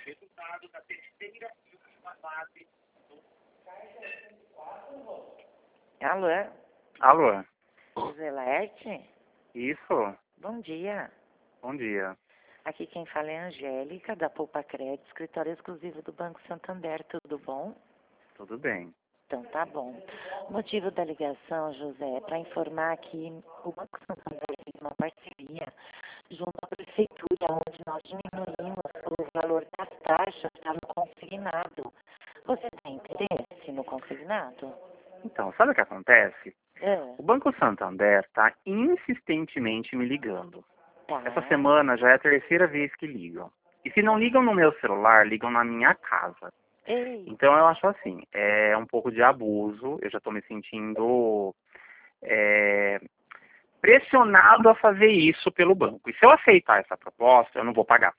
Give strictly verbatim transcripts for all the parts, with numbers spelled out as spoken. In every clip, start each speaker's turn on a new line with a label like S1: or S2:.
S1: Alô,
S2: Alô?
S1: José Laerte?
S2: Isso?
S1: Bom dia.
S2: Bom dia.
S1: Aqui quem fala é a Angélica, da Poupa Crédito, escritório exclusivo do Banco Santander. Tudo bom?
S2: Tudo bem.
S1: Então tá bom. O motivo da ligação, José, é para informar que o Banco Santander fez uma parceria junto à Prefeitura, onde nós diminuímos o valor das taxas para no consignado. Você tem interesse no consignado?
S2: Então, sabe o que acontece?
S1: É.
S2: O Banco Santander está insistentemente me ligando.
S1: Tá.
S2: Essa semana já é a terceira vez que ligam. E se não ligam no meu celular, ligam na minha casa.
S1: Ei.
S2: Então eu acho assim, é um pouco de abuso, eu já estou me sentindo é, pressionado a fazer isso pelo banco. E se eu aceitar essa proposta, eu não vou pagar.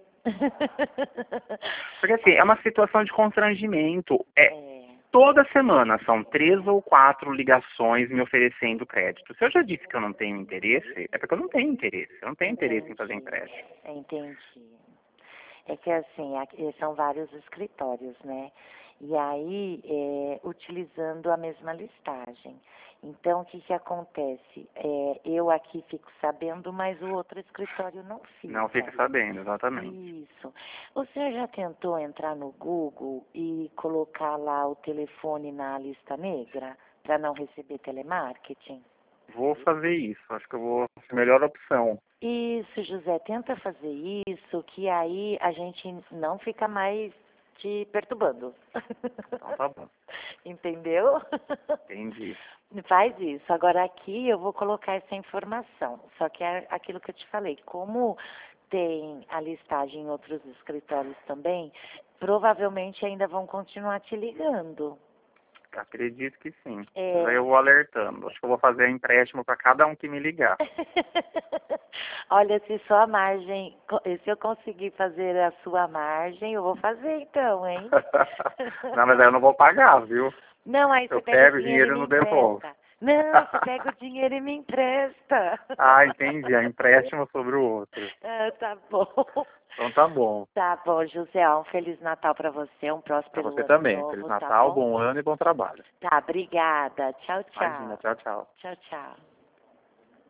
S2: Porque assim, é uma situação de constrangimento. É,
S1: É.
S2: toda semana são três ou quatro ligações me oferecendo crédito. Se eu já disse que eu não tenho interesse, é porque eu não tenho interesse. Eu não tenho interesse em fazer empréstimo.
S1: Entendi. É que assim, aqui são vários escritórios, né? E aí, é, utilizando a mesma listagem. Então, o que que acontece? É, eu aqui fico sabendo, mas o outro escritório não fica.
S2: Não fica sabendo, exatamente.
S1: Isso. Você já tentou entrar no Google e colocar lá o telefone na lista negra para não receber telemarketing?
S2: Vou fazer isso. Acho que eu vou. A melhor opção.
S1: Isso, José, tenta fazer isso, que aí a gente não fica mais te perturbando.
S2: Então tá bom.
S1: Entendeu?
S2: Entendi.
S1: Faz isso. Agora aqui eu vou colocar essa informação. Só que é aquilo que eu te falei, como tem a listagem em outros escritórios também, provavelmente ainda vão continuar te ligando.
S2: Acredito que sim.
S1: É.
S2: Mas aí eu vou alertando. Acho que eu vou fazer empréstimo para cada um que me ligar.
S1: Olha, se sua margem, se eu conseguir fazer a sua margem, eu vou fazer então, hein?
S2: Não, mas aí eu não vou pagar, viu?
S1: Não, aí
S2: Eu
S1: você pega
S2: pego
S1: o
S2: o
S1: dinheiro e
S2: dinheiro e
S1: me
S2: não devolvo.
S1: empresta. Não, você pega o dinheiro e me empresta.
S2: Ah, entendi. É empréstimo sobre o outro.
S1: Ah, tá bom.
S2: Então tá bom.
S1: Tá bom, José. Um Feliz Natal para você, um
S2: Para
S1: próspero
S2: você
S1: ano
S2: também.
S1: novo,
S2: Feliz
S1: tá
S2: Natal,
S1: bom?
S2: bom ano e bom trabalho.
S1: Tá, obrigada. Tchau,
S2: Imagina.
S1: tchau.
S2: Tchau, tchau.
S1: Tchau, tchau.